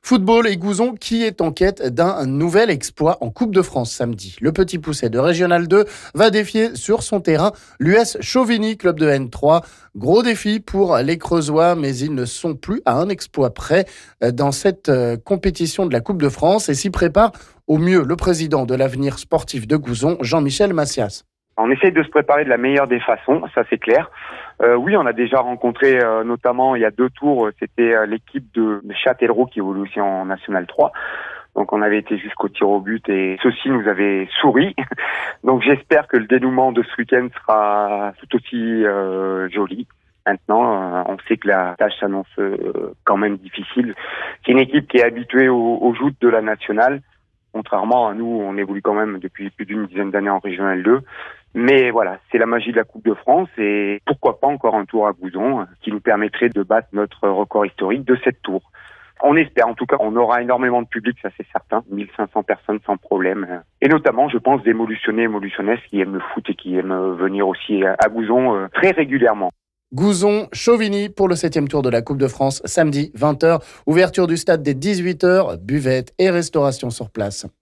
Football et Gouzon qui est en quête d'un nouvel exploit en Coupe de France samedi. Le Petit Poucet de Régional 2 va défier sur son terrain l'US Chauvigny, club de N3. Gros défi pour les Creusois, mais ils ne sont plus à un exploit près dans cette compétition de la Coupe de France et s'y prépare au mieux le président de l'avenir sportif de Gouzon, Jean-Michel Massias. On essaye de se préparer de la meilleure des façons, ça c'est clair. Oui, on a déjà rencontré notamment il y a 2 tours, c'était l'équipe de Châtellerault qui évolue aussi en National 3. Donc on avait été jusqu'au tir au but et ceux-ci nous avaient souri. Donc j'espère que le dénouement de ce week-end sera tout aussi joli. Maintenant, on sait que la tâche s'annonce quand même difficile. C'est une équipe qui est habituée aux joutes de la nationale. Contrairement à nous, on évolue quand même depuis plus d'une dizaine d'années en Régional 2. Mais voilà, c'est la magie de la Coupe de France et pourquoi pas encore un tour à Gouzon qui nous permettrait de battre notre record historique de 7 tours. On espère, en tout cas, on aura énormément de public, ça c'est certain, 1500 personnes sans problème. Et notamment, je pense, des émotionnesses qui aiment le foot et qui aiment venir aussi à Gouzon très régulièrement. Gouzon, Chauvigny pour le 7e tour de la Coupe de France, samedi 20h. Ouverture du stade dès 18h, buvette et restauration sur place.